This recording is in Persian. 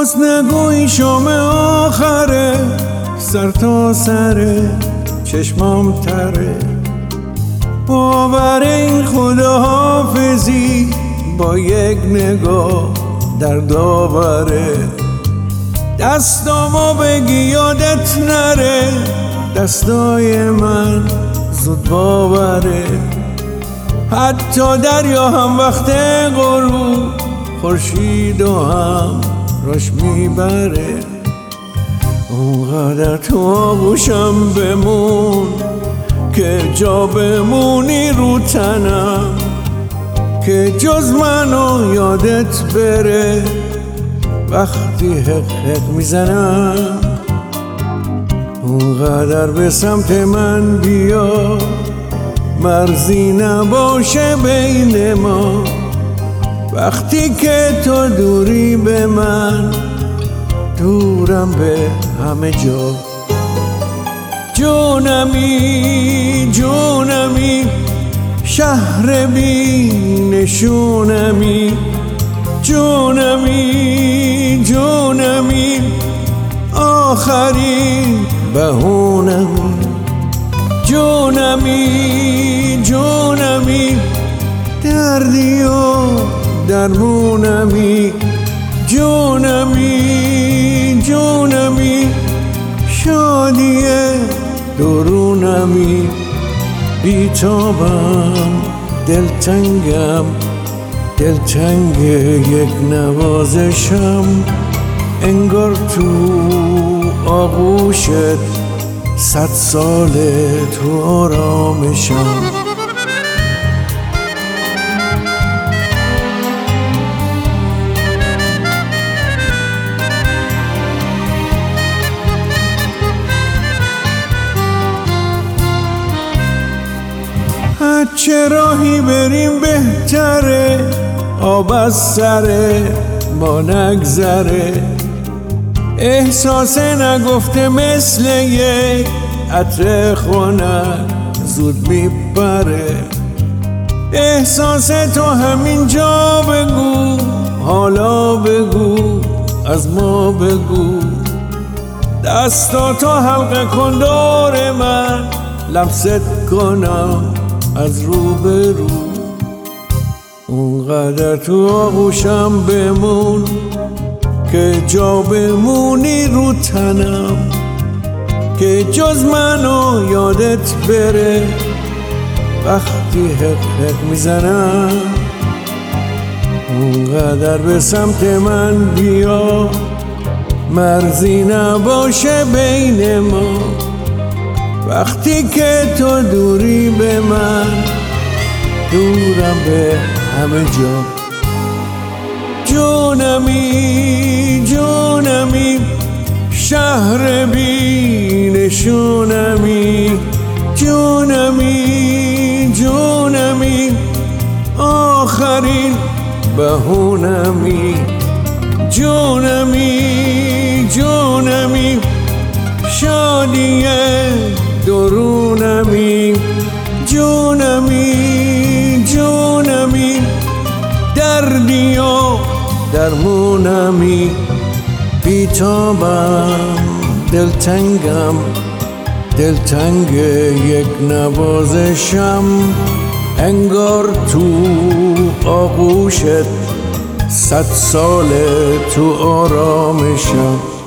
باز نگوی شام آخره، سر تا سر چشمام تره. باور این خداحافظی با یک نگاه در داوره. دستامو بگی یادت نره، دستای من زود باوره. حتی دریا هم وقت غروب خورشید و هم راش میبره. اونقدر تو آغوشم بمون که جا بمونی رو تنم، که جز منو یادت بره وقتی حق حق میزنم. اونقدر به سمت من بیا، مرزی نباشه بین ما. وقتی که تو دوری به من، دورم به همه جا. جونمی جونمی شهر بی نشونمی. جونمی جونمی آخرین بهونمی. جونمی جونمی دردی و درمونمی. جونمی جونمی شادی درونمی. بیتابم دلتنگم، دلتنگ یک نوازشم. انگار تو آغوشت 100 ساله تو آرامشم. چه راهی بریم بهتره، آب از سر ما نگذره. احساس نگفته مثل یک عطر خنک زود میپره. احساس تو همینجا بگو، حالا بگو، از ما بگو. دستاتو حلقه کن دور من، لمست کنم از رو به رو. اونقدر تو آغوشم بمون که جا بمونی رو تنم، که جز منو یادت بره وقتی حق حق میزنم. اونقدر به سمت من بیا، مرزی نباشه بین ما. وقتی که تو دوری به من، دورم به همه جا. جونمی جونمی شهر بی نشونمی. جونمی جونمی آخرین بهونمی. جونمی جونمی شادی درونمی. جونمی جونمی دردی و درمونمی. بیتابم دلتنگم، دلتنگ یک نوازشم. انگار تو آغوشت 100 ساله تو آرامشم.